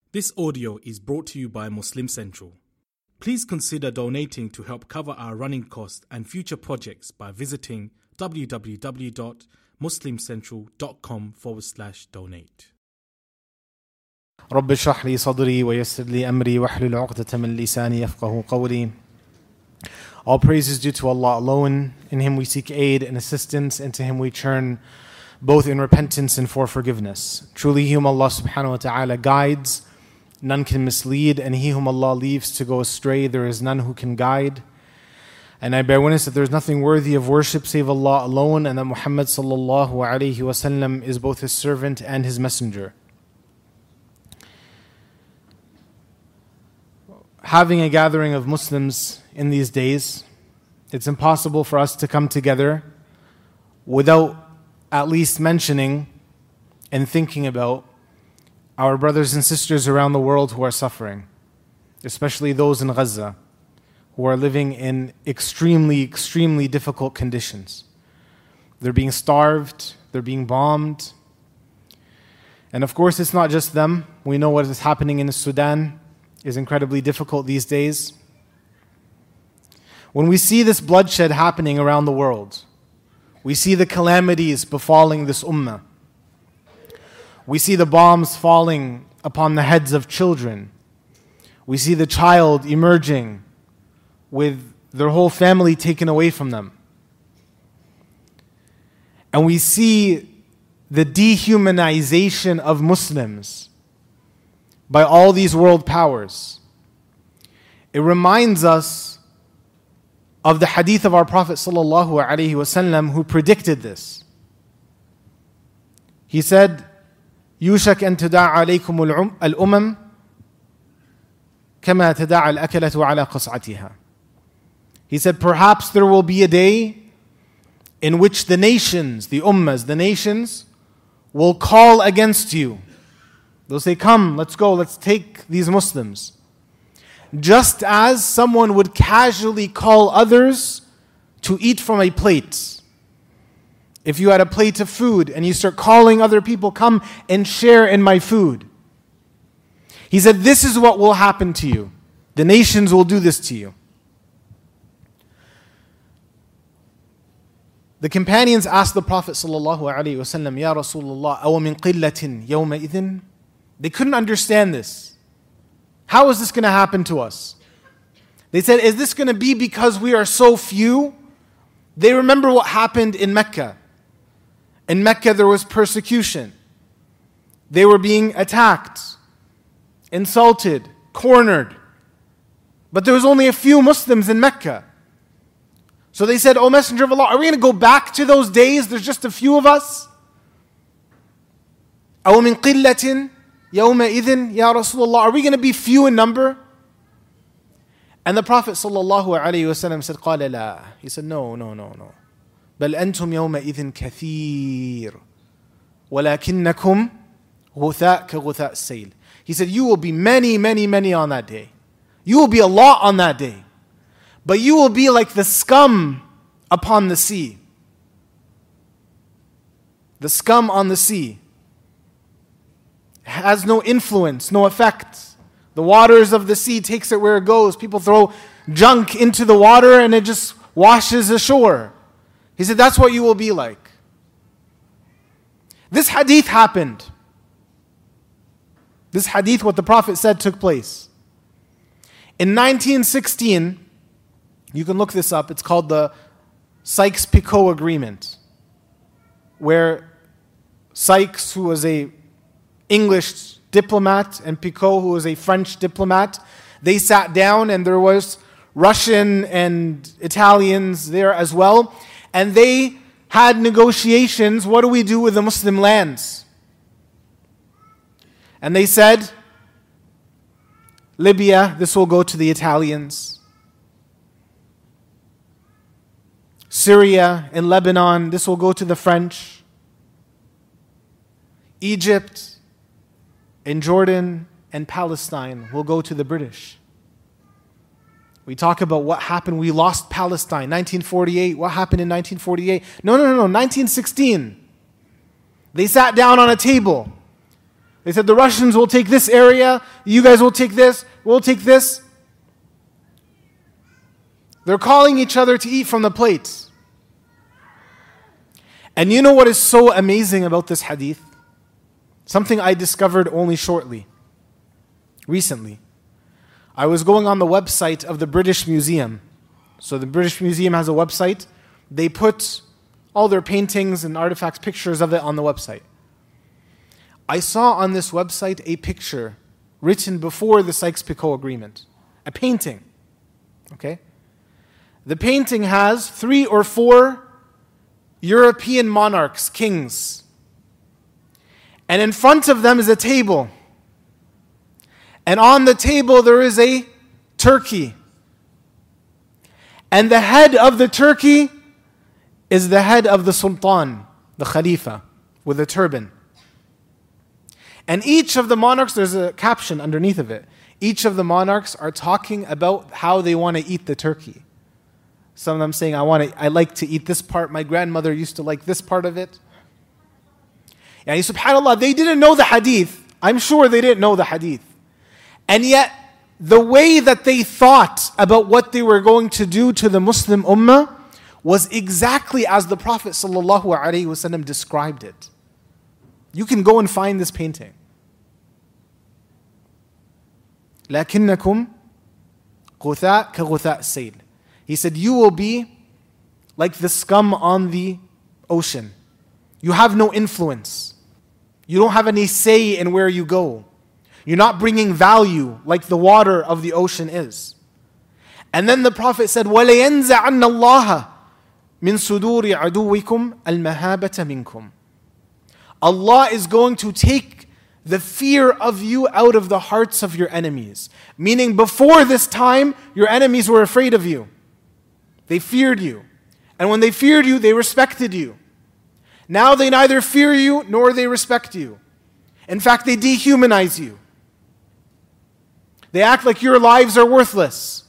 This audio is brought to you by Muslim Central. Please consider donating to help cover our running costs and future projects by visiting www.muslimcentral.com/donate. رب اشرح لي صدري ويسر لي أمري واحلل عقدة من لساني يفقهوا قولي. All praise is due to Allah alone. In Him we seek aid and assistance, and to Him we turn both in repentance and for forgiveness. Truly He whom Allah subhanahu wa ta'ala guides, none can mislead, and He whom Allah leaves to go astray, there is none who can guide. And I bear witness that there is nothing worthy of worship save Allah alone, and that Muhammad sallallahu alayhi wasallam is both His servant and His messenger. Having a gathering of Muslims in these days, it's impossible for us to come together without at least mentioning and thinking about our brothers and sisters around the world who are suffering, especially those in Gaza, who are living in extremely difficult conditions. They're being starved, they're being bombed. And of course, it's not just them. We know what is happening in Sudan is incredibly difficult these days. When we see this bloodshed happening around the world, we see the calamities befalling this ummah. We see the bombs falling upon the heads of children. We see the child emerging with their whole family taken away from them. And we see the dehumanization of Muslims by all these world powers. It reminds us of the hadith of our Prophet sallallahu alaihi wasallam who predicted this. He said, يوشك أن تداعى عليكم الأمم كما تداعى الأكلة على قصعتها. He said, perhaps there will be a day in which the nations, the ummahs, the nations will call against you. They'll say, come, let's go, let's take these Muslims. Just as someone would casually call others to eat from a plate. If you had a plate of food and you start calling other people, come and share in my food. He said, this is what will happen to you. The nations will do this to you. The companions asked the Prophet sallallahu alaihi wasallam, Ya Rasulullah, aw min qillatin yawma idhin? They couldn't understand this. How is this going to happen to us? They said, is this going to be because we are so few? They remember what happened in Mecca. In Mecca there was persecution. They were being attacked, insulted, cornered. But there was only a few Muslims in Mecca. So they said, O Messenger of Allah, are we going to go back to those days? There's just a few of us? أَوْ مِنْ قِلَّةٍ يَوْمَئِذٍ يَا رَسُولَ اللَّهِ. Are we going to be few in number? And the Prophet ﷺ said, قَالَ لَا. He said, no. بَلْ أَنْتُمْ يَوْمَئِذٍ كَثِيرٌ وَلَكِنَّكُمْ غُثَاء كَغُثَاء السَّيْلِ. He said, you will be many on that day. You will be a lot on that day. But you will be like the scum upon the sea. The scum on the sea has no influence, no effect. The waters of the sea takes it where it goes. People throw junk into the water and it just washes ashore. He said, that's what you will be like. This hadith happened. This hadith, what the Prophet said, took place. In 1916, you can look this up, it's called the Sykes-Picot Agreement, where Sykes, who was a English diplomat, and Picot, who was a French diplomat, they sat down, and there was Russian and Italians there as well, and they had negotiations. What do we do with the Muslim lands? And they said, Libya, this will go to the Italians. Syria and Lebanon, this will go to the French. Egypt and Jordan and Palestine will go to the British. We talk about what happened. We lost Palestine, 1948. What happened in 1948? No, 1916. They sat down on a table. They said the Russians will take this area, you guys will take this, we'll take this. They're calling each other to eat from the plates. And you know what is so amazing about this hadith? Something I discovered only recently. I was going on the website of the British Museum. So the British Museum has a website. They put all their paintings and artifacts, pictures of it on the website. I saw on this website a picture written before the Sykes-Picot Agreement. A painting. Okay? The painting has 3 or 4 European monarchs, kings. And in front of them is a table. And on the table there is a turkey. And the head of the turkey is the head of the sultan, the khalifa, with a turban. And each of the monarchs, there's a caption underneath of it. Each of the monarchs are talking about how they want to eat the turkey. Some of them saying, I like to eat this part. My grandmother used to like this part of it. Yani subhanAllah, they didn't know the hadith. I'm sure they didn't know the hadith. And yet, the way that they thought about what they were going to do to the Muslim ummah was exactly as the Prophet ﷺ described it. You can go and find this painting. لَكِنَّكُمْ غُثَاء كَغُثَاء السَّيْلِ. He said, you will be like the scum on the ocean. You have no influence. You don't have any say in where you go. You're not bringing value like the water of the ocean is. And then the Prophet said, وَلَيَنْزَعَنَّ اللَّهَ مِنْ صُدُورِ عَدُوِّكُمْ الْمَهَابَةَ مِنْكُمْ. Allah is going to take the fear of you out of the hearts of your enemies. Meaning before this time, your enemies were afraid of you. They feared you. And when they feared you, they respected you. Now they neither fear you nor they respect you. In fact, they dehumanize you. They act like your lives are worthless.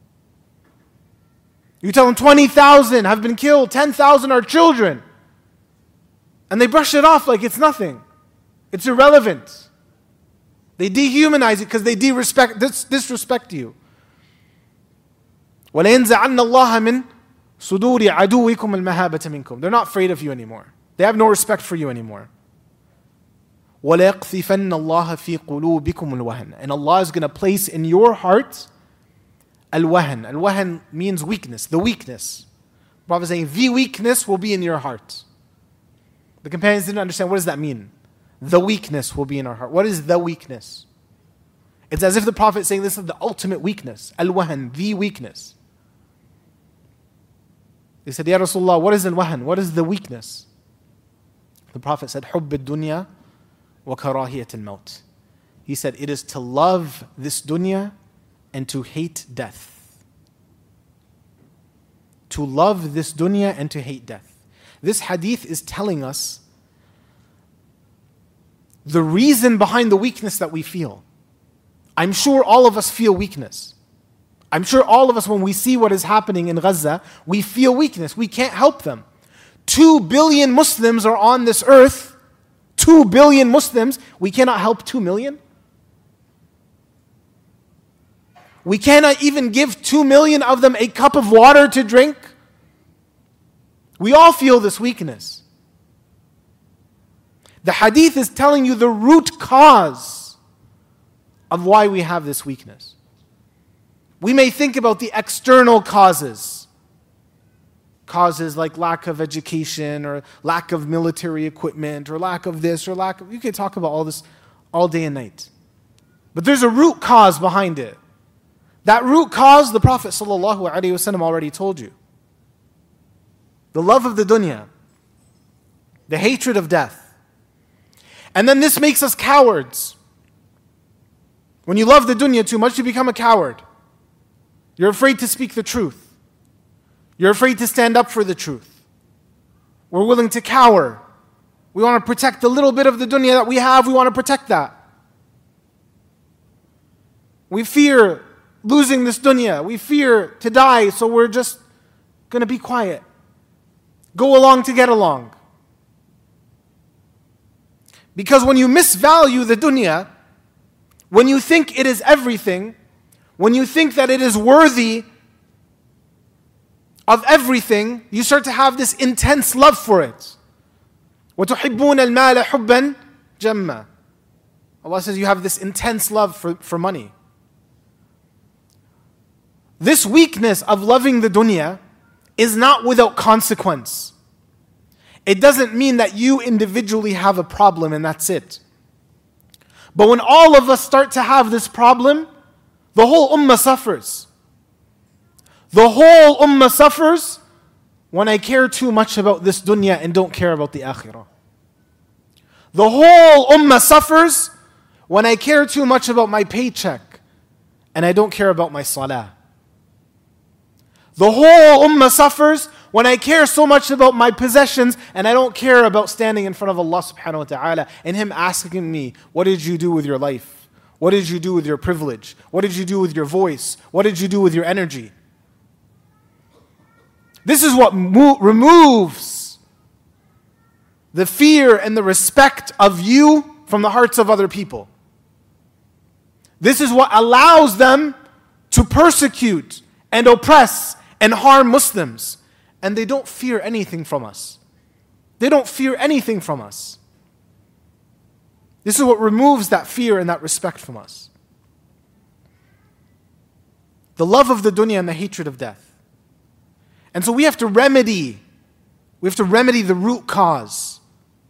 You tell them 20,000 have been killed, 10,000 are children. And they brush it off like it's nothing. It's irrelevant. They dehumanize it because they disrespect you. وَلَيَنْزَعَنَّ اللَّهَ مِنْ صُدُورِ عَدُوِّكُمْ الْمَهَابَةَ مِنْكُمْ. They're not afraid of you anymore. They have no respect for you anymore. وَلَيَقْذِفَنَّ اللَّهَ فِي قُلُوبِكُمُ الْوَهْنَ. And Allah is going to place in your heart al-wahan. Al-wahan means weakness, the weakness. The Prophet is saying, the weakness will be in your heart. The companions didn't understand, what does that mean? The weakness will be in our heart. What is the weakness? It's as if the Prophet is saying this is the ultimate weakness. Al-wahan, the weakness. They said, Ya Rasulullah, what is al-wahan? What is the weakness? The Prophet said, حُبِّ الدُّنْيَا وَكَرَاهِيَةِ الْمَوْتِ. He said, it is to love this dunya and to hate death. To love this dunya and to hate death. This hadith is telling us the reason behind the weakness that we feel. I'm sure all of us feel weakness. I'm sure all of us, when we see what is happening in Gaza, we feel weakness. We can't help them. 2 billion Muslims are on this earth. 2 billion Muslims. We cannot help 2 million. We cannot even give 2 million of them a cup of water to drink. We all feel this weakness. The hadith is telling you the root cause of why we have this weakness. We may think about the external causes. Causes like lack of education or lack of military equipment or lack of this or lack of... You can talk about all this all day and night. But there's a root cause behind it. That root cause, the Prophet ﷺ already told you. The love of the dunya. The hatred of death. And then this makes us cowards. When you love the dunya too much, you become a coward. You're afraid to speak the truth. You're afraid to stand up for the truth. We're willing to cower. We want to protect the little bit of the dunya that we have. We want to protect that. We fear losing this dunya. We fear to die, so we're just going to be quiet. Go along to get along. Because when you misvalue the dunya, when you think it is everything, when you think that it is worthy of everything, you start to have this intense love for it. وَتُحِبُّونَ الْمَالَ حُبًّا جَمًّا. Allah says you have this intense love for money. This weakness of loving the dunya is not without consequence. It doesn't mean that you individually have a problem and that's it. But when all of us start to have this problem, the whole ummah suffers. The whole ummah suffers when I care too much about this dunya and don't care about the akhirah. The whole ummah suffers when I care too much about my paycheck and I don't care about my salah. The whole ummah suffers when I care so much about my possessions and I don't care about standing in front of Allah subhanahu wa ta'ala and Him asking me, what did you do with your life? What did you do with your privilege? What did you do with your voice? What did you do with your energy? This is what removes the fear and the respect of you from the hearts of other people. This is what allows them to persecute and oppress and harm Muslims. And they don't fear anything from us. They don't fear anything from us. This is what removes that fear and that respect from us. The love of the dunya and the hatred of death. And so we have to remedy the root cause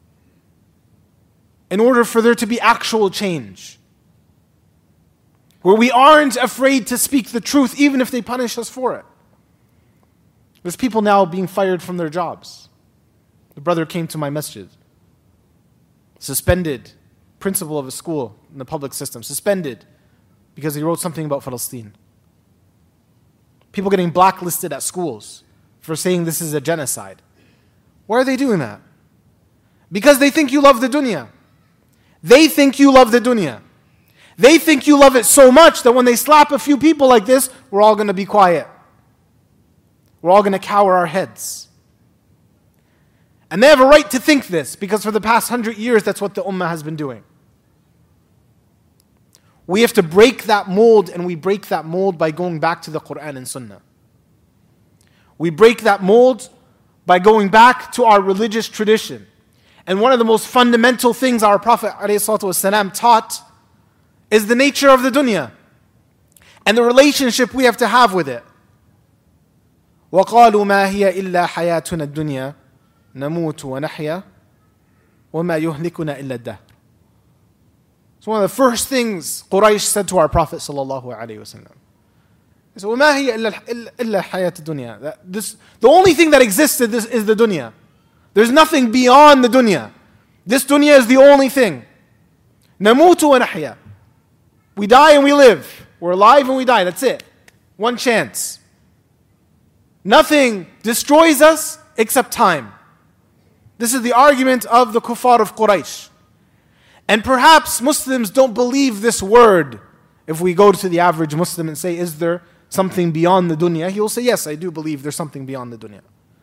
in order for there to be actual change. Where we aren't afraid to speak the truth even if they punish us for it. There's people now being fired from their jobs. The brother came to my masjid. Suspended. Principal of a school in the public system. Suspended because he wrote something about Palestine. People getting blacklisted at schools for saying this is a genocide. Why are they doing that? Because they think you love the dunya. They think you love the dunya. They think you love it so much that when they slap a few people like this, we're all going to be quiet. We're all going to cower our heads. And they have a right to think this because for the past 100 years, that's what the ummah has been doing. We have to break that mold, and we break that mold by going back to the Quran and Sunnah. We break that mold by going back to our religious tradition. And one of the most fundamental things our Prophet ﷺ taught is the nature of the dunya and the relationship we have to have with it. وَقَالُوا مَا هِيَ إِلَّا حَيَاتُنَا الدُّنْيَا نَمُوتُ وَنَحْيَا وَمَا يُهْلِكُنَا إِلَّا الدَّهْرُ. So one of the first things Quraysh said to our Prophet sallallahu alaihi wasallam. He said, وَمَا هِيَ إِلَّا حَيَاةُ الدُّنْيَا. The only thing that existed is the dunya. There's nothing beyond the dunya. This dunya is the only thing. نَمُوتُ وَنَحْيَا. We die and we live. We're alive and we die. That's it. One chance. Nothing destroys us except time. This is the argument of the kuffar of Quraysh. And perhaps Muslims don't believe this word. If we go to the average Muslim and say, is there something beyond the dunya? He will say, yes, I do believe there's something beyond the dunya.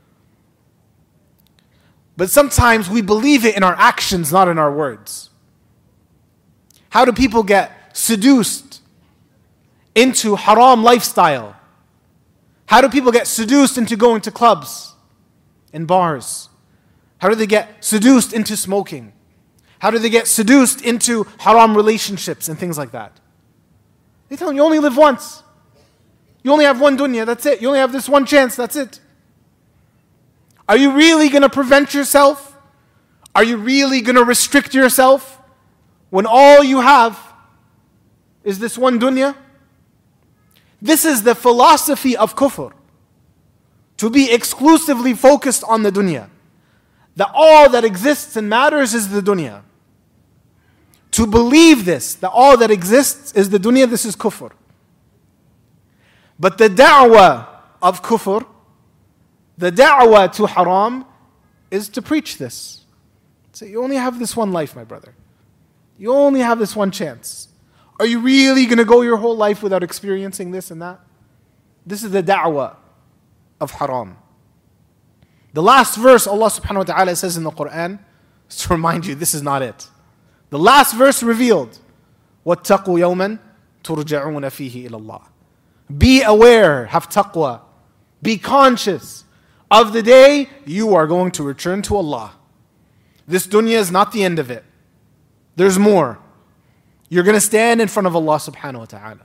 But sometimes we believe it in our actions, not in our words. How do people get seduced into haram lifestyle? How do people get seduced into going to clubs and bars? How do they get seduced into smoking? How do they get seduced into haram relationships and things like that? They tell them, you only live once. You only have one dunya, that's it. You only have this one chance, that's it. Are you really going to prevent yourself? Are you really going to restrict yourself when all you have is this one dunya? This is the philosophy of kufr. To be exclusively focused on the dunya. That all that exists and matters is the dunya. To believe this, that all that exists is the dunya, this is kufr. But the da'wah of kufr, the da'wah to haram, is to preach this. Say, you only have this one life, my brother. You only have this one chance. Are you really going to go your whole life without experiencing this and that? This is the da'wah of haram. The last verse Allah subhanahu wa ta'ala says in the Quran, is to remind you, this is not it. The last verse revealed, وَاتَّقُوا يَوْمًا تُرْجَعُونَ فِيهِ إِلَى اللَّهِ. Be aware, have taqwa. Be conscious of the day you are going to return to Allah. This dunya is not the end of it. There's more. You're going to stand in front of Allah subhanahu wa ta'ala.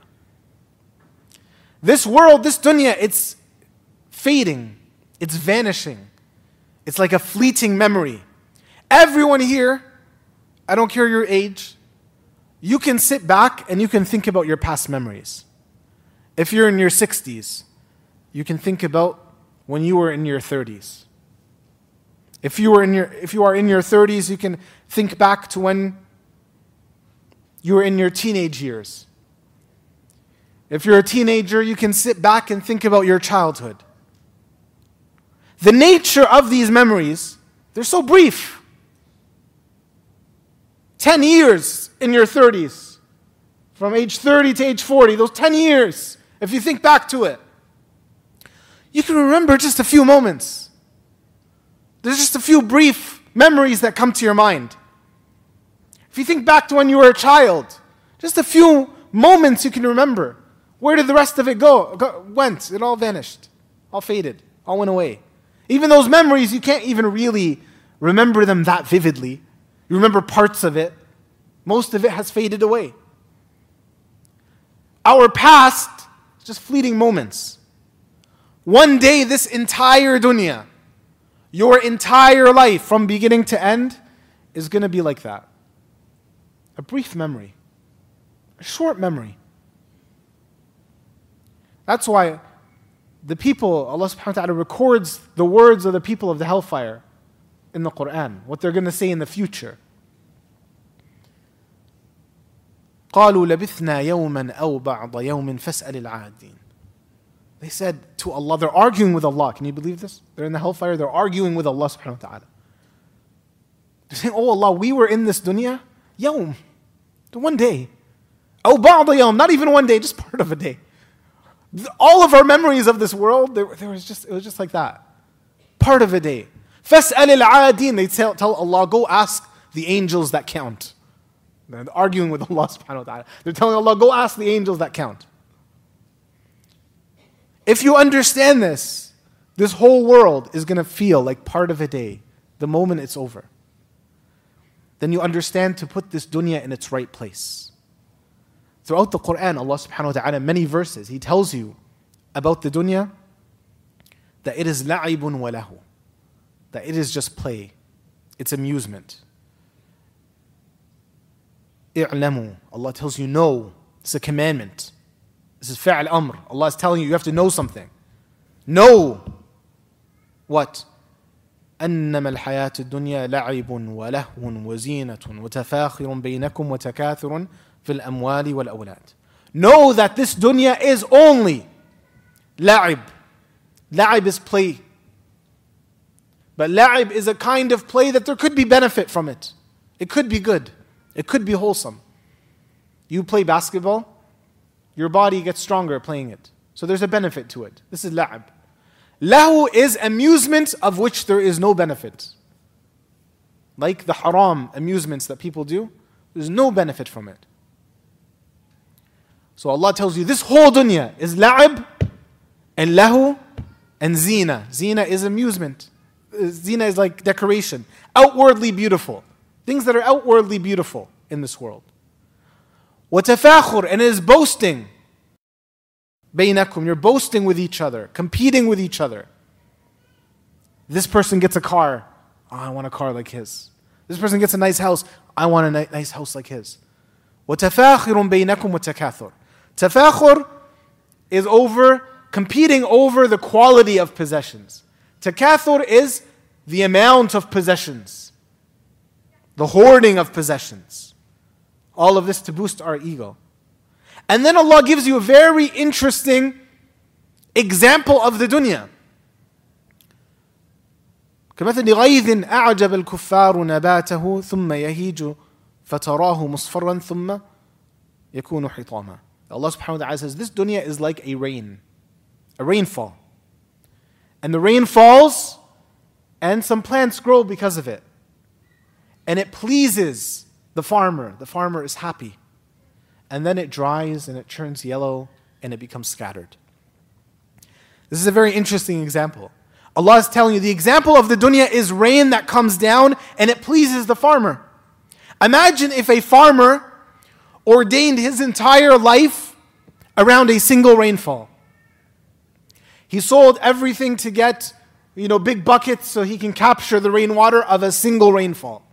This world, this dunya, it's fading. It's vanishing. It's like a fleeting memory. Everyone here, I don't care your age, you can sit back and you can think about your past memories. If you're in your 60s, you can think about when you were in your 30s. If you are in your 30s, you can think back to when you were in your teenage years. If you're a teenager, you can sit back and think about your childhood. The nature of these memories, they're so brief. 10 years in your 30s, from age 30 to age 40, those 10 years, if you think back to it, you can remember just a few moments. There's just a few brief memories that come to your mind. If you think back to when you were a child, just a few moments you can remember. Where did the rest of it went? It all vanished, all faded, all went away. Even those memories, you can't even really remember them that vividly. You remember parts of it. Most of it has faded away. Our past is just fleeting moments. One day, this entire dunya, your entire life from beginning to end, is going to be like that. A brief memory. A short memory. That's why the people, Allah subhanahu wa ta'ala records the words of the people of the hellfire in the Quran, what they're going to say in the future. قالوا لبثنا يوما أو بعض يوم فاسأل العادين. They said to Allah, they're arguing with Allah. Can you believe this? They're in the hellfire, they're arguing with Allah subhanahu wa ta'ala. They're saying, oh Allah, we were in this dunya, yawm, one day. أو بعض يوم, not even one day, just part of a day. All of our memories of this world, it was just like that. Part of a day. فَاسْأَلِ الْعَادِينَ. They tell Allah, go ask the angels that count. They're arguing with Allah subhanahu wa ta'ala. They're telling Allah, go ask the angels that count. If you understand this, this whole world is going to feel like part of a day, the moment it's over. Then you understand to put this dunya in its right place. Throughout the Quran, Allah subhanahu wa ta'ala, many verses, He tells you about the dunya that it is la'ibun wa lahu, that it is just play, it's amusement. I'lamu, Allah tells you know, it's a commandment. This is fa'al amr. Allah is telling you have to know something. Know what? أنما الحياة الدنيا لعب ولهو وزينة وتفاخر بينكم وتكاثر في الأموال والأولاد. Know that this dunya is only la'ib. La'ib is play. But la'ib is a kind of play that there could be benefit from it. It could be good. It could be wholesome. You play basketball, your body gets stronger playing it. So there's a benefit to it. This is la'ib. Lahu is amusement of which there is no benefit. Like the haram amusements that people do, there's no benefit from it. So Allah tells you this whole dunya is la'ib and lahu and zina. Zina is amusement. Zina is like decoration. Outwardly beautiful. Things that are outwardly beautiful in this world. وَتَفَاخُرْ, and it is boasting. بَيْنَكُمْ, you're boasting with each other, competing with each other. This person gets a car. Oh, I want a car like his. This person gets a nice house. I want a nice house like his. وَتَفَاخِرٌ بَيْنَكُمْ وَتَكَاثُرٌ. Tafakhur is competing over the quality of possessions. Takathur is the amount of possessions. The hoarding of possessions. All of this to boost our ego. And then Allah gives you a very interesting example of the dunya. كمثل غيث أعجب الكفار نباته ثم يهيج فتراه مصفرا ثم يكون حطاما. Allah subhanahu wa ta'ala says this dunya is like a rainfall. And the rain falls and some plants grow because of it. And it pleases the farmer is happy. And then it dries and it turns yellow and it becomes scattered. This is a very interesting example. Allah is telling you the example of the dunya is rain that comes down and it pleases the farmer. Imagine if a farmer ordained his entire life around a single rainfall. He sold everything to get, big buckets so he can capture the rainwater of a single rainfall.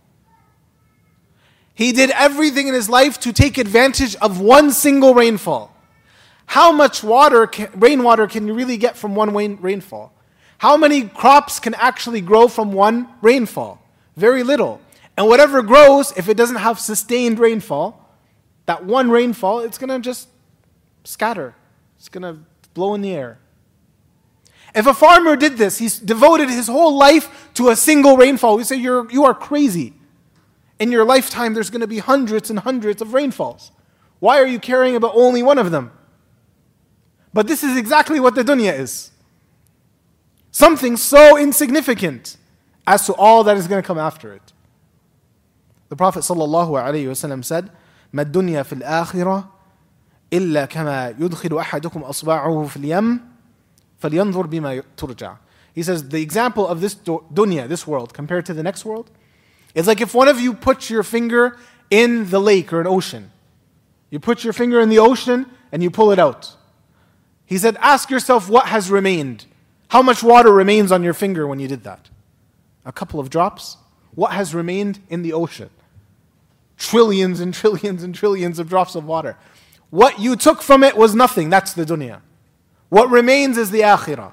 He did everything in his life to take advantage of one single rainfall. How much rainwater can you really get from one rainfall? How many crops can actually grow from one rainfall? Very little. And whatever grows, if it doesn't have sustained rainfall, that one rainfall, it's going to just scatter. It's going to blow in the air. If a farmer did this, he's devoted his whole life to a single rainfall, we say you are crazy. In your lifetime, there's going to be hundreds and hundreds of rainfalls. Why are you caring about only one of them? But this is exactly what the dunya is. Something so insignificant as to all that is going to come after it. The Prophet ﷺ said, مَا الدُّنْيَا فِي الْآخِرَةِ إِلَّا كَمَا يُدْخِلُ أَحَدُكُمْ أَصْبَعَهُ فِي الْيَمِّ فَلْيَنْظُرْ بِمَا تُرْجَعُ. He says, the example of this dunya, this world, compared to the next world, it's like if one of you puts your finger in the lake or an ocean. You put your finger in the ocean and you pull it out. He said, ask yourself what has remained. How much water remains on your finger when you did that? A couple of drops? What has remained in the ocean? Trillions and trillions and trillions of drops of water. What you took from it was nothing. That's the dunya. What remains is the akhirah.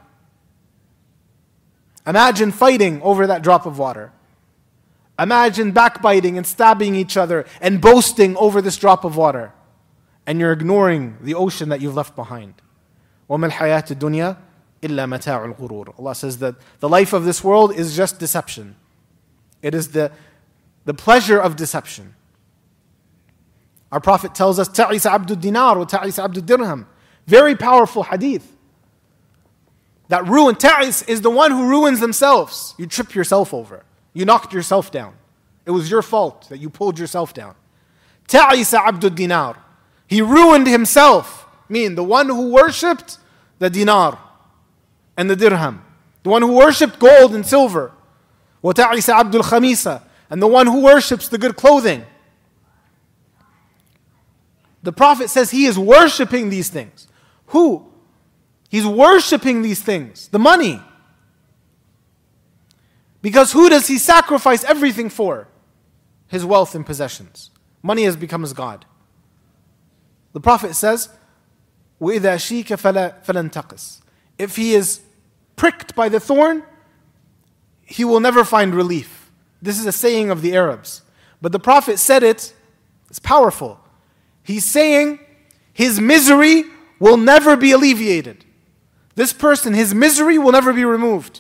Imagine fighting over that drop of water. Imagine backbiting and stabbing each other and boasting over this drop of water. And you're ignoring the ocean that you've left behind. وَمَا الْحَيَاةُ الدُّنْيَا إِلَّا مَتَاعُ الْغُرُورِ. Allah says that the life of this world is just deception. It is the pleasure of deception. Our Prophet tells us, تَعِسَ عَبْدُ الدِّنَارِ وَتَعِسَ عَبْدُ الدِّرْهَمِ. Very powerful hadith. That ruin, ta'is is the one who ruins themselves. You trip yourself over. You knocked yourself down. It was your fault that you pulled yourself down. Ta'isa abdul dinar. He ruined himself. Meaning the one who worshipped the dinar and the dirham. The one who worshipped gold and silver. Wa ta'isa abdul khamisa. And the one who worships the good clothing. The Prophet says he is worshipping these things. Who? He's worshipping these things. The money. Because who does he sacrifice everything for? His wealth and possessions. Money has become his God. The Prophet says, وَإِذَا شِيكَ فَلَنْ تَقِسْ. If he is pricked by the thorn, he will never find relief. This is a saying of the Arabs. But the Prophet said it, it's powerful. He's saying his misery will never be alleviated. This person, his misery will never be removed.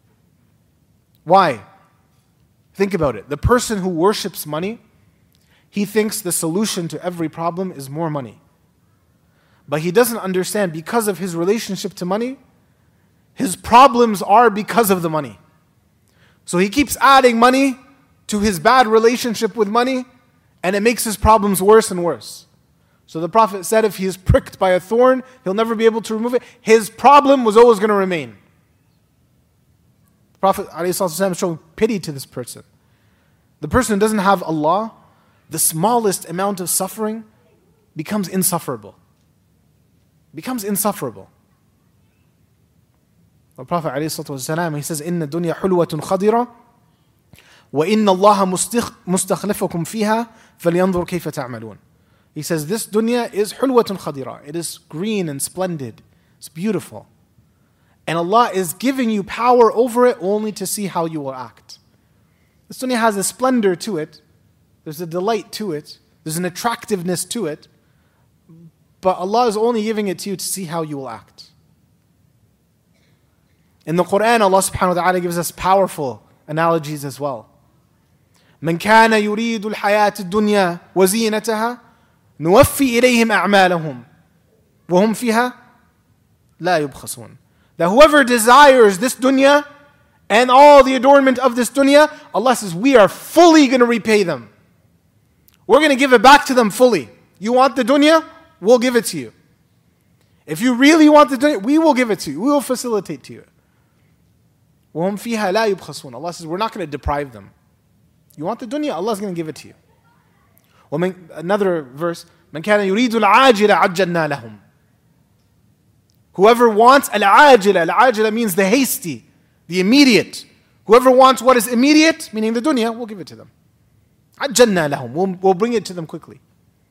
Why? Think about it. The person who worships money, he thinks the solution to every problem is more money. But he doesn't understand, because of his relationship to money, his problems are because of the money. So he keeps adding money to his bad relationship with money, and it makes his problems worse and worse. So the Prophet said if he is pricked by a thorn, he'll never be able to remove it. His problem was always going to remain. The Prophet ﷺ showed pity to this person. The person who doesn't have Allah, the smallest amount of suffering becomes insufferable. Becomes insufferable. The Prophet ﷺ, he says, إِنَّ الدُّنْيَا حُلْوَةٌ خَضِرَةٌ وَإِنَّ اللَّهَ مُسْتَخْلِفَكُمْ فِيهَا فَلْيَنْظُرْ كَيْفَ تَعْمَلُونَ. He says, this dunya is حُلْوَةٌ خَضِرَةٌ. It is green and splendid. It's beautiful. And Allah is giving you power over it only to see how you will act. This dunya has a splendor to it. There's a delight to it. There's an attractiveness to it. But Allah is only giving it to you to see how you will act. In the Quran, Allah subhanahu wa ta'ala gives us powerful analogies as well. مَنْ كَانَ يُرِيدُ الْحَيَاةِ الدُّنْيَا وَزِينَتَهَا نُوَفِّي إِلَيْهِمْ أَعْمَالَهُمْ وَهُمْ فِيهَا لَا يُبْخَسُونَ. That whoever desires this dunya and all the adornment of this dunya, Allah says, we are fully going to repay them. We're going to give it back to them fully. You want the dunya? We'll give it to you. If you really want the dunya, we will give it to you. We will facilitate to you. وَهُمْ فِيهَا لَا يُبْخَسُونَ. Allah says, we're not going to deprive them. You want the dunya? Allah's going to give it to you. Another verse, مَنْ كَانَ يُرِيدُ الْعَاجِلَ عَجَّلْنَا لَهُمْ. Whoever wants al-ajila, al-ajila means the hasty, the immediate. Whoever wants what is immediate, meaning the dunya, we'll give it to them. عَجَّلْنَا لَهُمْ. We'll bring it to them quickly.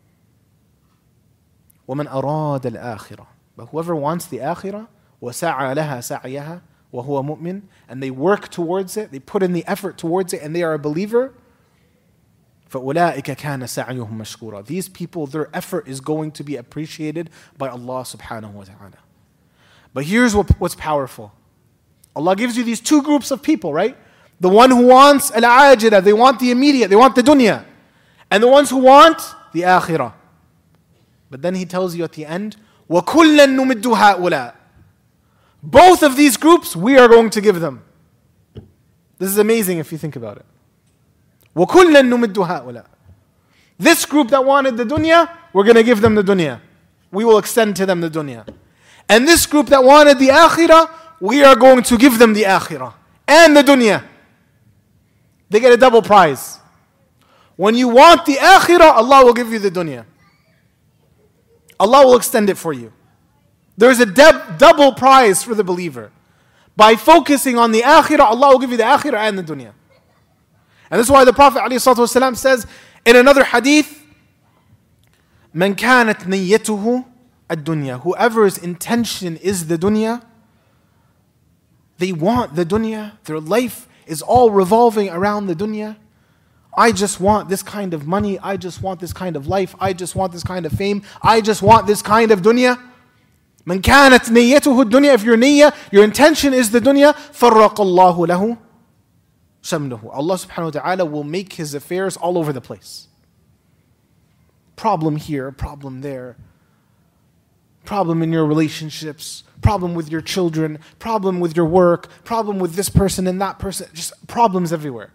وَمَنْ أَرَادَ الْآخِرَةِ. But whoever wants the akhirah, وَسَعَى لَهَا سَعْيَهَا وَهُوَ مُؤْمِنٌ, and they work towards it, they put in the effort towards it, and they are a believer, فَأُولَٰئِكَ كَانَ سَعْيُهُمْ مَشْكُورًا. These people, their effort is going to be appreciated by Allah subhanahu wa ta'ala. But here's what's powerful. Allah gives you these two groups of people, right? The one who wants al-ajila, they want the immediate, they want the dunya. And the ones who want the akhirah. But then He tells you at the end, وَكُلًّا نُمِدُّ هَؤُلَاءِ. Both of these groups, we are going to give them. This is amazing if you think about it. وَكُلًّا نُمِدُّ هَؤُلَاءِ. This group that wanted the dunya, we're going to give them the dunya. We will extend to them the dunya. And this group that wanted the akhirah, we are going to give them the akhirah and the dunya. They get a double prize. When you want the akhirah, Allah will give you the dunya. Allah will extend it for you. There's a double prize for the believer. By focusing on the akhirah, Allah will give you the akhirah and the dunya. And this is why the Prophet ﷺ says in another hadith, مَنْ كَانَتْ نِيَّتُهُ الدُّنْيَا. Whoever's intention is the dunya, they want the dunya, their life is all revolving around the dunya. I just want this kind of money, I just want this kind of life, I just want this kind of fame, I just want this kind of dunya. مَنْ كَانَتْ نِيَّتُهُ الدُّنْيَا. If your niyyah, your intention is the dunya, فَرَّقَ اللَّهُ لَهُ شَمْلُهُ. Allah subhanahu wa ta'ala will make His affairs all over the place. Problem here, problem there. Problem in your relationships, problem with your children, problem with your work, problem with this person and that person, just problems everywhere.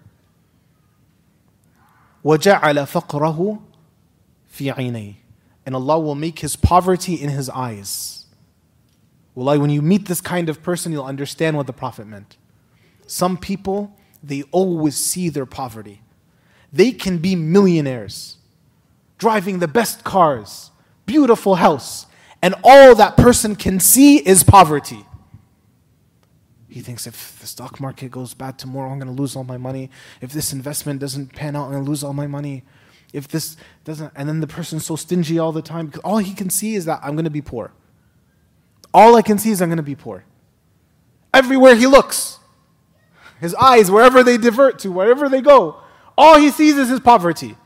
وَجَعَلَ فَقْرَهُ فِي عَيْنَيْهِ. And Allah will make his poverty in his eyes. Wallahi, when you meet this kind of person, you'll understand what the Prophet meant. Some people, they always see their poverty. They can be millionaires, driving the best cars, beautiful house, and all that person can see is poverty. He thinks, if the stock market goes bad tomorrow, I'm going to lose all my money. If this investment doesn't pan out, I'm going to lose all my money. If this doesn't, and then the person's so stingy all the time, because all he can see is that I'm going to be poor. All I can see is I'm going to be poor. Everywhere he looks, his eyes, wherever they divert to, wherever they go, all he sees is his poverty.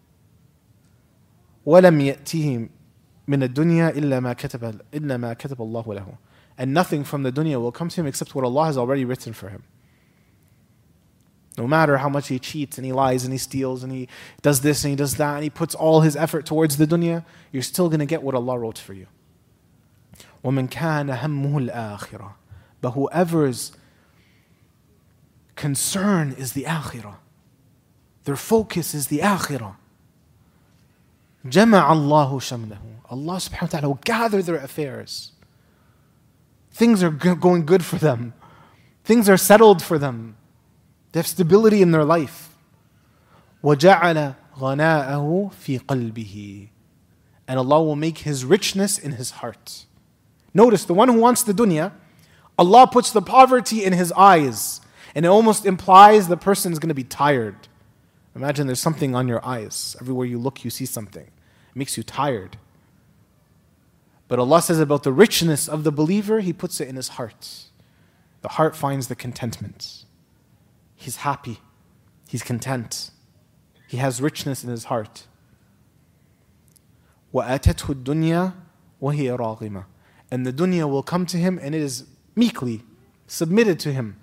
وَلَمْ يَأْتِهِمْ مِنَ الدُّنْيَا إِلَّا مَا كَتَبَ اللَّهُ لَهُ. And nothing from the dunya will come to him except what Allah has already written for him. No matter how much he cheats and he lies and he steals and he does this and he does that and he puts all his effort towards the dunya, you're still going to get what Allah wrote for you. وَمَنْ كَانَ هَمُّهُ الْآخِرَةِ. But whoever's concern is the akhirah, their focus is the akhirah, جَمَعَ اللَّهُ شَمْلَهُ. Allah subhanahu wa ta'ala will gather their affairs. Things are going good for them. Things are settled for them. They have stability in their life. وَجَعَلَ غَنَاءَهُ فِي قَلْبِهِ. And Allah will make His richness in his heart. Notice, the one who wants the dunya, Allah puts the poverty in his eyes. And it almost implies the person is going to be tired. Imagine there's something on your eyes. Everywhere you look, you see something. It makes you tired. But Allah says about the richness of the believer, He puts it in his heart. The heart finds the contentment. He's happy. He's content. He has richness in his heart. وَآتَتْهُ الدُّنْيَا وَهِيَ رَاغِمَةٌ. And the dunya will come to him and it is meekly submitted to him.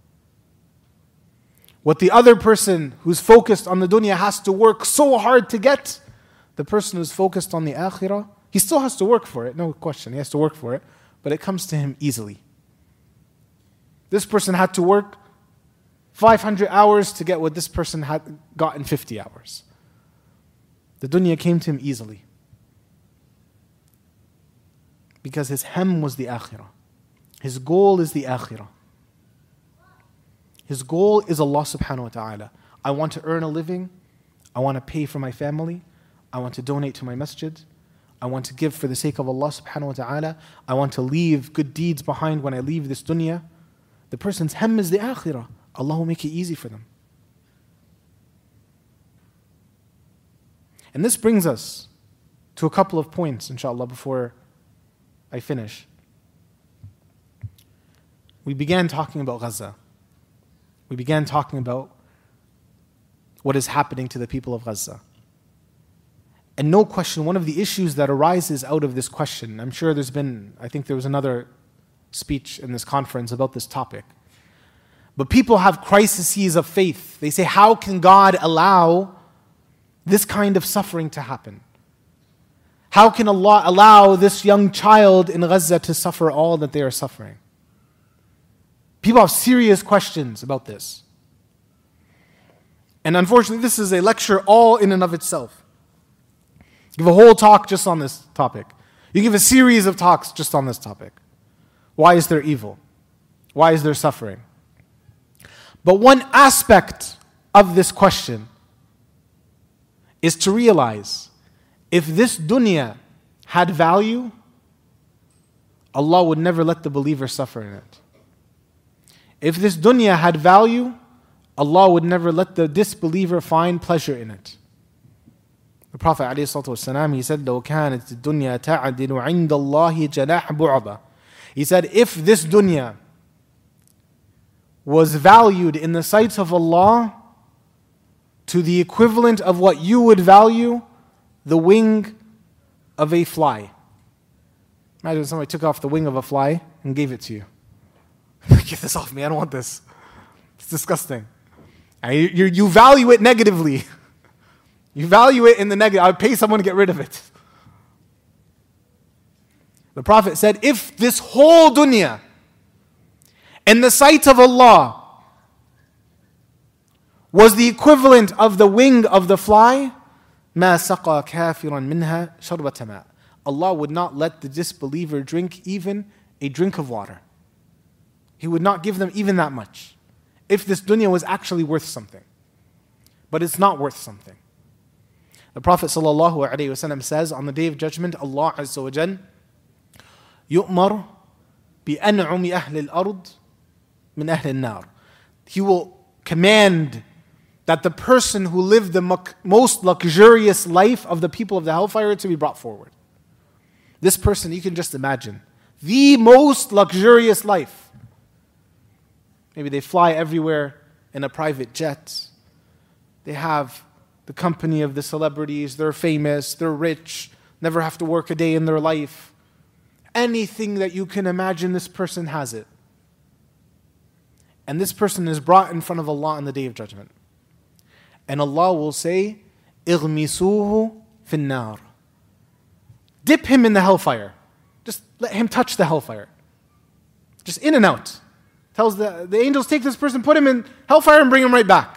What the other person who's focused on the dunya has to work so hard to get, the person who's focused on the akhirah, he still has to work for it, no question, he has to work for it, but it comes to him easily. This person had to work 500 hours to get what this person had got in 50 hours. The dunya came to him easily. Because his hem was the akhirah. His goal is the akhirah. His goal is Allah subhanahu wa ta'ala. I want to earn a living. I want to pay for my family. I want to donate to my masjid. I want to give for the sake of Allah subhanahu wa ta'ala. I want to leave good deeds behind when I leave this dunya. The person's hem is the akhirah. Allah will make it easy for them. And this brings us to a couple of points, inshallah, before I finish. We began talking about Gaza. We began talking about what is happening to the people of Gaza. And no question, one of the issues that arises out of this question, I think there was another speech in this conference about this topic. But people have crises of faith. They say, how can God allow this kind of suffering to happen? How can Allah allow this young child in Gaza to suffer all that they are suffering? People have serious questions about this. And unfortunately, this is a lecture all in and of itself. Give a whole talk just on this topic. You give a series of talks just on this topic. Why is there evil? Why is there suffering? But one aspect of this question is to realize if this dunya had value, Allah would never let the believer suffer in it. If this dunya had value, Allah would never let the disbeliever find pleasure in it. The Prophet ﷺ, he said, لو كانت الدنيا تعدل عند الله جناح بعضة. He said, if this dunya was valued in the sights of Allah to the equivalent of what you would value the wing of a fly. Imagine somebody took off the wing of a fly and gave it to you. Get this off me, I don't want this. It's disgusting. And you value it negatively. You value it in the negative. I would pay someone to get rid of it. The Prophet said, if this whole dunya, in the sight of Allah, was the equivalent of the wing of the fly, مَا سَقَى كَافِرًا مِنْهَا شَرْبَةَ مَاءٍ. Allah would not let the disbeliever drink even a drink of water. He would not give them even that much. If this dunya was actually worth something. But it's not worth something. The Prophet ﷺ says, on the Day of Judgment, Allah Azza wa Jal, يُؤْمَرْ بِأَنْعُمِ أَهْلِ الْأَرْضِ مِنْ أَهْلِ النَّارِ. He will command that the person who lived the most luxurious life of the people of the hellfire to be brought forward. This person, you can just imagine, the most luxurious life. Maybe they fly everywhere in a private jet. They have the company of the celebrities, they're famous, they're rich, never have to work a day in their life. Anything that you can imagine, this person has it. And this person is brought in front of Allah on the Day of Judgment. And Allah will say, اغمسوه في النار. Dip him in the hellfire. Just let him touch the hellfire. Just in and out. Tells the angels, take this person, put him in hellfire and bring him right back.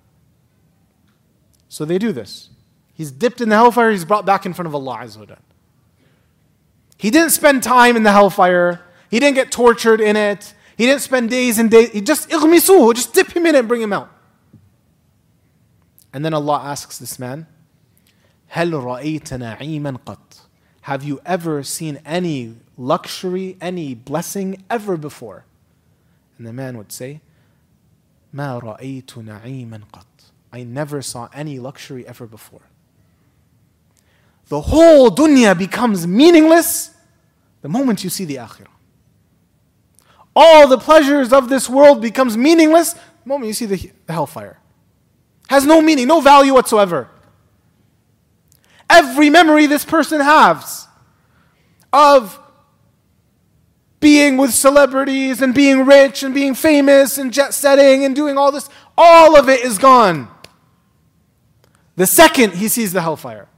So they do this. He's dipped in the hellfire, he's brought back in front of Allah Azza wa Jal. He didn't spend time in the hellfire. He didn't get tortured in it. He didn't spend days and days. He just, اغمسوه, just dip him in it and bring him out. And then Allah asks this man, هل رأيت نعيما قط? Have you ever seen any luxury, any blessing ever before? And the man would say, ما رأيت نعيما قط. I never saw any luxury ever before. The whole dunya becomes meaningless the moment you see the akhirah. All the pleasures of this world becomes meaningless the moment you see the hellfire. Has no meaning, no value whatsoever. Every memory this person has of being with celebrities and being rich and being famous and jet setting and doing all this, all of it is gone the second he sees the hellfire.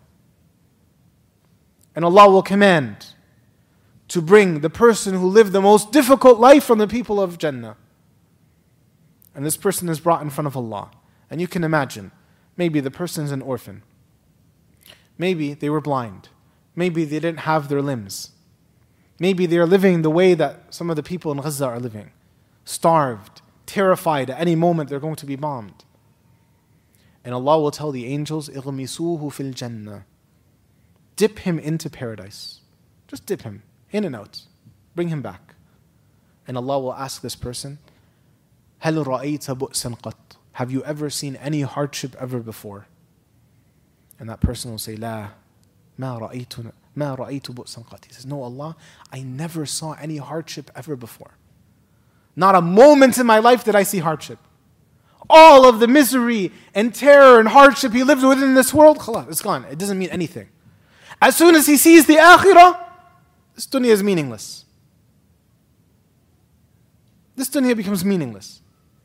And Allah will command to bring the person who lived the most difficult life from the people of Jannah. And this person is brought in front of Allah. And you can imagine, maybe the person is an orphan. Maybe they were blind. Maybe they didn't have their limbs. Maybe they are living the way that some of the people in Gaza are living. Starved, terrified at any moment they're going to be bombed. And Allah will tell the angels, اغمسوه في الجنة. Dip him into paradise. Just dip him, in and out. Bring him back. And Allah will ask this person, هل رأيت بؤسا قط? Have you ever seen any hardship ever before? And that person will say, لا ما رأيت بؤسا قط. He says, no Allah, I never saw any hardship ever before. Not a moment in my life did I see hardship. All of the misery and terror and hardship he lived within this world, khalas, it's gone. It doesn't mean anything. As soon as he sees the akhirah, this dunya is meaningless. This dunya becomes meaningless.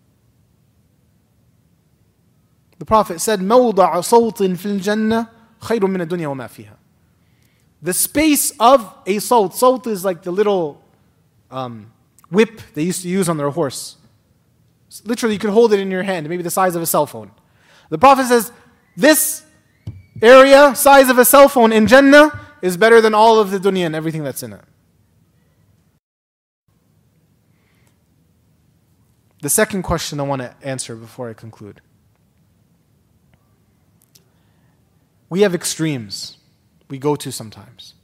The Prophet said, موضع صوت في الجنة خير من الدنيا وما فيها. The space of a sawt. Sawt is like the little whip they used to use on their horse. Literally, you could hold it in your hand, maybe the size of a cell phone. The Prophet says, this area, size of a cell phone in Jannah, is better than all of the dunya and everything that's in it. The second question I want to answer before I conclude. We have extremes we go to sometimes.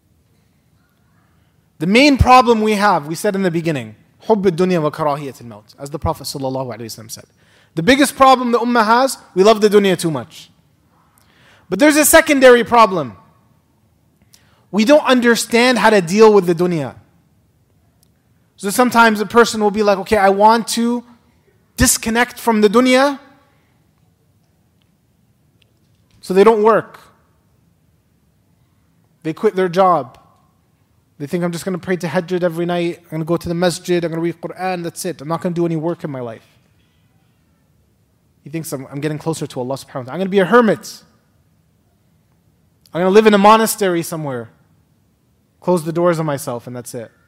The main problem we have, we said in the beginning, حب الدنيا وكراهية الموت, as the Prophet ﷺ said. The biggest problem the ummah has, we love the dunya too much. But there's a secondary problem. We don't understand how to deal with the dunya. So sometimes a person will be like, okay, I want to disconnect from the dunya, so they don't work. They quit their job. They think, I'm just going to pray tahajjud every night. I'm going to go to the masjid. I'm going to read Quran. That's it. I'm not going to do any work in my life. He thinks I'm getting closer to Allah subhanahu wa ta'ala. I'm going to be a hermit. I'm going to live in a monastery somewhere. Close the doors on myself and that's it.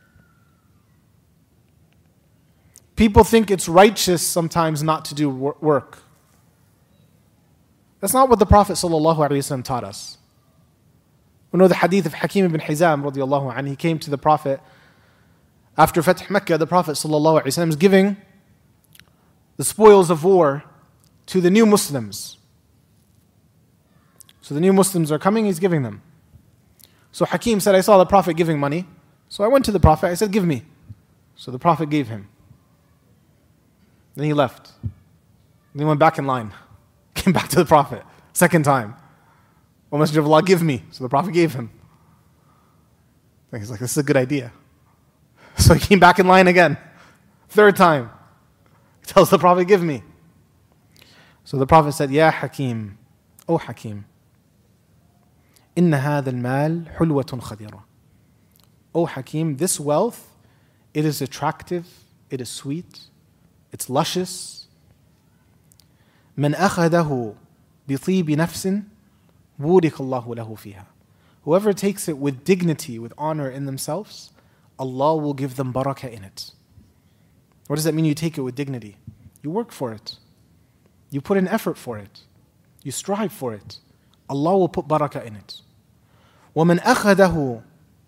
People think it's righteous sometimes not to do work. That's not what the Prophet ﷺ taught us. We know the hadith of Hakim ibn Hizam radiallahu anhu. He came to the Prophet after Fath Mecca. The Prophet ﷺ is giving the spoils of war to the new Muslims. So the new Muslims are coming, he's giving them. So Hakim said, I saw the Prophet giving money. So I went to the Prophet, I said, give me. So the Prophet gave him. Then he left. Then he went back in line. Came back to the Prophet. Second time. O Messenger of Allah, give me. So the Prophet gave him. And he's like, this is a good idea. So he came back in line again. Third time. He tells the Prophet, give me. So the Prophet said, Ya Hakim, O Hakim, Inna hadha al-mal hulwatun khadira. O Hakim, this wealth, it is attractive, it is sweet, it's luscious. من أخذه بطيب نفس بورك الله له فيها. Whoever takes it with dignity, with honor in themselves, Allah will give them barakah in it. What does that mean, you take it with dignity? You work for it. You put in effort for it. You strive for it. Allah will put barakah in it. وَمَنْ أَخَذَهُ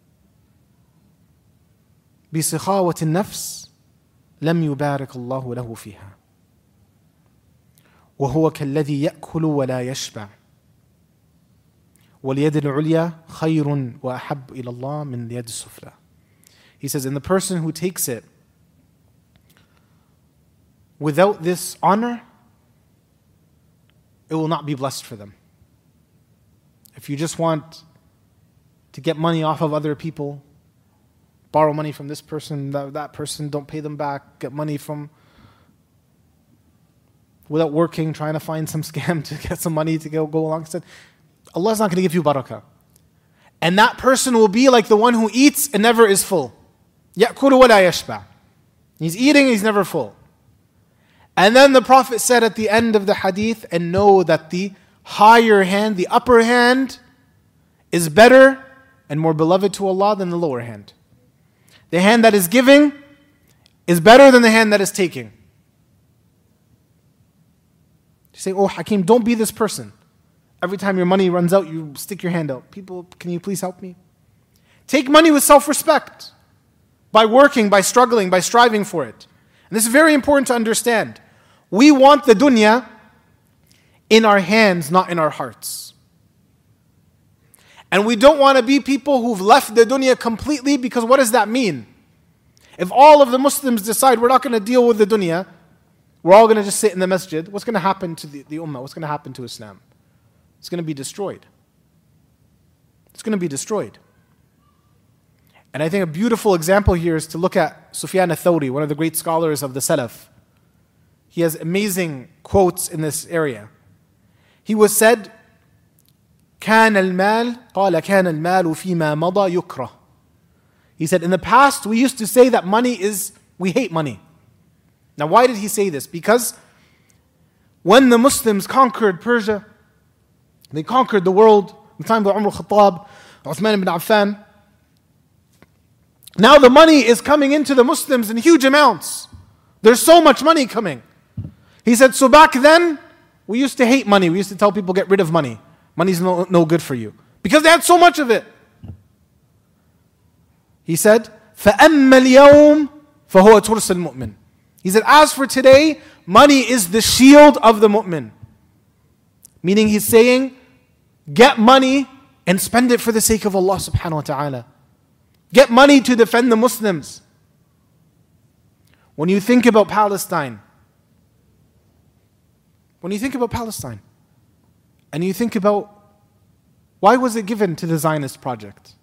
بِسِخَاوَةِ النَّفْسِ لَمْ يُبَارِكَ اللَّهُ لَهُ فِيهَا وهو كالذي يأكل ولا يشبع واليد العليا خير وأحب إلى الله من اليد السفلى. He says, and the person who takes it without this honor, it will not be blessed for them. If you just want to get money off of other people, borrow money from this person, that person, don't pay them back, get money from without working, trying to find some scam to get some money to go along. He said, Allah's not going to give you barakah. And that person will be like the one who eats and never is full. يَأْكُلُ وَلَا يَشْبَعُ. He's eating, he's never full. And then the Prophet said at the end of the hadith, and know that the higher hand, the upper hand, is better and more beloved to Allah than the lower hand. The hand that is giving is better than the hand that is taking. You say, oh Hakim, don't be this person. Every time your money runs out, you stick your hand out. People, can you please help me? Take money with self-respect. By working, by struggling, by striving for it. And this is very important to understand. We want the dunya in our hands, not in our hearts. And we don't want to be people who've left the dunya completely, because what does that mean? If all of the Muslims decide we're not going to deal with the dunya, we're all going to just sit in the masjid, what's going to happen to the ummah? What's going to happen to Islam? It's going to be destroyed. It's going to be destroyed. And I think a beautiful example here is to look at Sufyan al-Thawri, one of the great scholars of the Salaf. He has amazing quotes in this area. He was said, كان المال قال كان المال فيما مضى يكره. He said, in the past we used to say that we hate money. Now why did he say this? Because when the Muslims conquered Persia, they conquered the world, in the time of Umar al-Khattab, Uthman ibn Affan, now the money is coming into the Muslims in huge amounts. There's so much money coming. He said, so back then, we used to hate money. We used to tell people, get rid of money. Money's no good for you. Because they had so much of it. He said, فَأَمَّا الْيَوْمِ فَهُوَ تُرْسَ الْمُؤْمِنِ. He said, as for today, money is the shield of the mu'min. Meaning he's saying, get money and spend it for the sake of Allah subhanahu wa ta'ala. Get money to defend the Muslims. When you think about Palestine, and you think about why was it given to the Zionist project?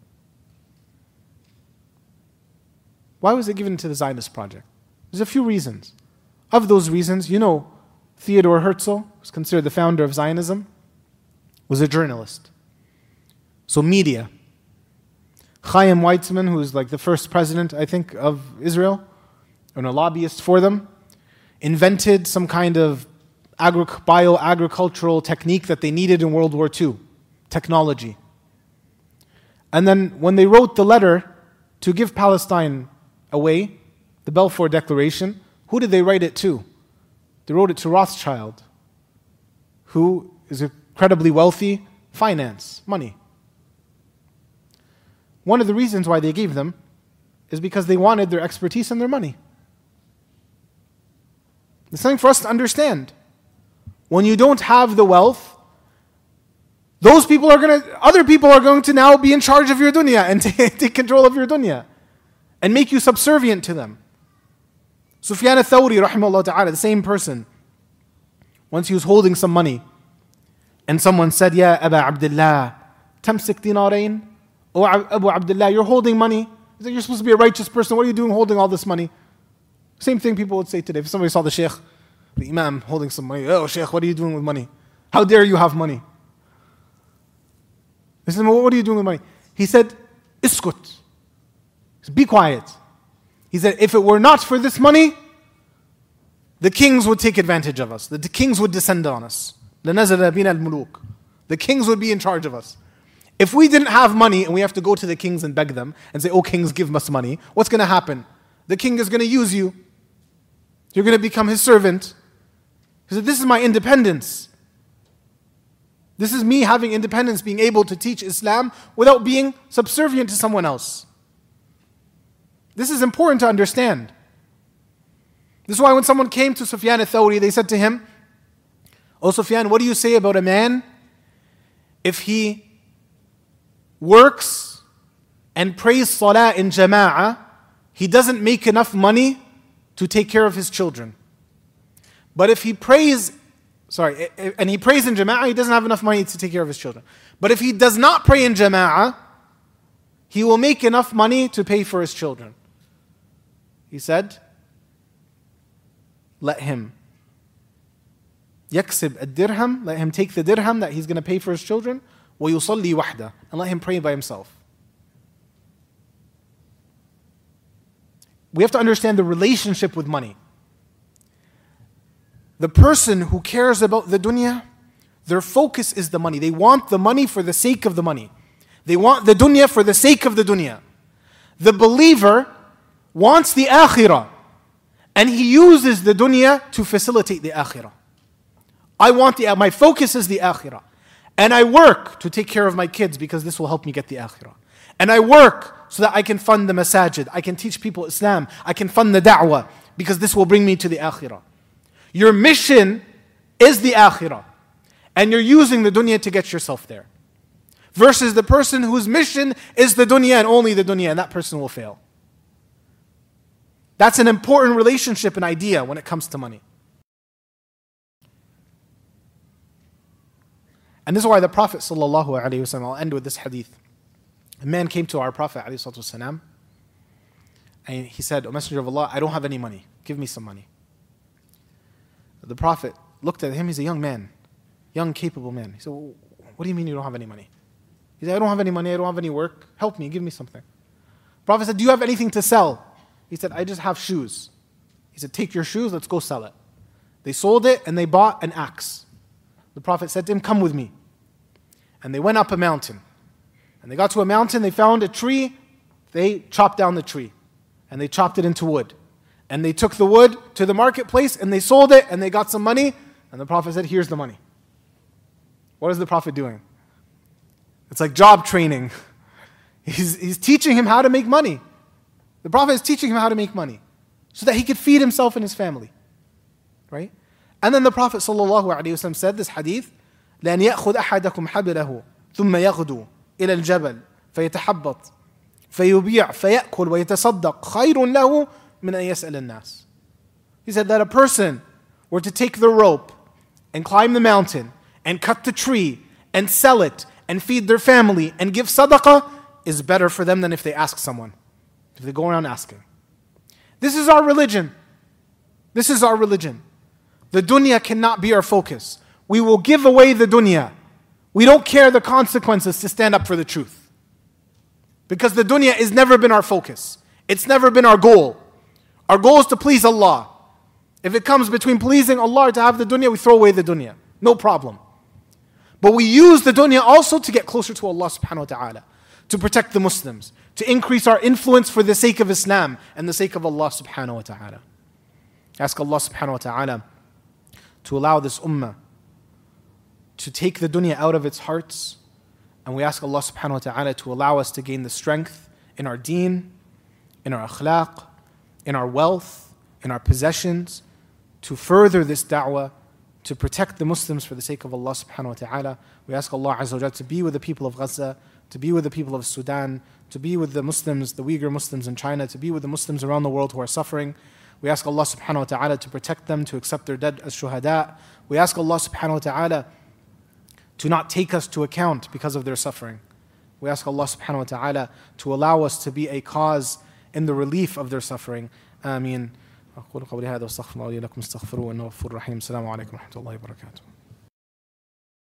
Why was it given to the Zionist project? There's a few reasons. Of those reasons, Theodor Herzl, who's considered the founder of Zionism, was a journalist. So media. Chaim Weizmann, who was like the first president, I think, of Israel, and a lobbyist for them, invented some kind of bio-agricultural technique that they needed in World War II, technology. And then when they wrote the letter to give Palestine away, the Balfour Declaration, who did they write it to? They wrote it to Rothschild, who is incredibly wealthy, finance, money. One of the reasons why they gave them is because they wanted their expertise and their money. It's something for us to understand. When you don't have the wealth, other people are going to now be in charge of your dunya and take control of your dunya and make you subservient to them. Sufyan al-Thawri, rahimahullah ta'ala, the same person, once he was holding some money and someone said, Ya Aba Abdullah, tamsik dinarain? Oh, Abu Abdullah, you're holding money. You're supposed to be a righteous person. What are you doing holding all this money? Same thing people would say today. If somebody saw the Shaykh, the Imam, holding some money, oh Shaykh, what are you doing with money? How dare you have money? They said, what are you doing with money? He said, Iskut. He said, be quiet. He said, if it were not for this money, the kings would take advantage of us. The kings would descend on us. لَنَزَلَ بِنَا الْمُلُوكِ. The kings would be in charge of us. If we didn't have money and we have to go to the kings and beg them and say, oh kings, give us money, what's going to happen? The king is going to use you. You're going to become his servant. He said, this is my independence. This is me having independence, being able to teach Islam without being subservient to someone else. This is important to understand. This is why when someone came to Sufyan al-Thawri, they said to him, oh Sufyan, what do you say about a man if he works and prays salah in jama'ah, he doesn't make enough money to take care of his children. But if he prays in jama'ah, he doesn't have enough money to take care of his children. But if he does not pray in jama'ah, he will make enough money to pay for his children. He said, let him yaksib ad-dirham, let him take the dirham that he's going to pay for his children, وَيُصَلِّي وَحْدَهُ, and let him pray by himself. We have to understand the relationship with money. The person who cares about the dunya, their focus is the money. They want the money for the sake of the money. They want the dunya for the sake of the dunya. The believer wants the akhirah, and he uses the dunya to facilitate the akhirah. My focus is the akhirah. And I work to take care of my kids because this will help me get the akhirah. And I work so that I can fund the masajid. I can teach people Islam. I can fund the da'wah because this will bring me to the akhirah. Your mission is the akhirah. And you're using the dunya to get yourself there. Versus the person whose mission is the dunya and only the dunya, and that person will fail. That's an important relationship and idea when it comes to money. And this is why the Prophet ﷺ, I'll end with this hadith. A man came to our Prophet ﷺ, and he said, O Messenger of Allah, I don't have any money. Give me some money. The Prophet looked at him. He's a young man, young, capable man. He said, well, what do you mean you don't have any money? He said, I don't have any money. I don't have any work. Help me. Give me something. The Prophet said, do you have anything to sell? He said, I just have shoes. He said, take your shoes. Let's go sell it. They sold it and they bought an axe. The Prophet said to him, come with me. And they went up a mountain. And they got to a mountain. They found a tree. They chopped down the tree. And they chopped it into wood. And they took the wood to the marketplace and they sold it and they got some money. And the Prophet said, here's the money. What is the Prophet doing? It's like job training. He's teaching him how to make money. The Prophet is teaching him how to make money so that he could feed himself and his family. Right? And then the Prophet ﷺ said this hadith, لأن يأخذ أحدكم حبله ثم يغدو إلى الجبل فيتحبط فيبيع فيأكل ويتصدق خير له من أن يسأل الناس. He said that a person were to take the rope and climb the mountain and cut the tree and sell it and feed their family and give sadaqah is better for them than if they ask someone. If they go around asking. This is our religion. This is our religion. The dunya cannot be our focus. We will give away the dunya. We don't care the consequences to stand up for the truth. Because the dunya has never been our focus. It's never been our goal. Our goal is to please Allah. If it comes between pleasing Allah to have the dunya, we throw away the dunya. No problem. But we use the dunya also to get closer to Allah subhanahu wa ta'ala. To protect the Muslims. To increase our influence for the sake of Islam and the sake of Allah subhanahu wa ta'ala. Ask Allah subhanahu wa ta'ala to allow this ummah to take the dunya out of its hearts. And we ask Allah subhanahu wa ta'ala to allow us to gain the strength in our deen, in our akhlaq, in our wealth, in our possessions, to further this da'wah, to protect the Muslims for the sake of Allah subhanahu wa ta'ala. We ask Allah azza wa jalla to be with the people of Gaza, to be with the people of Sudan, to be with the Muslims, the Uyghur Muslims in China, to be with the Muslims around the world who are suffering. We ask Allah subhanahu wa ta'ala to protect them, to accept their dead as shuhada. We ask Allah subhanahu wa ta'ala to not take us to account because of their suffering. We ask Allah subhanahu wa ta'ala to allow us to be a cause in the relief of their suffering. Ameen. أقول قولي هذا واستغفر الله لي ولكم استغفروه إنه غفور رحيم. السلام عليكم ورحمة الله وبركاته.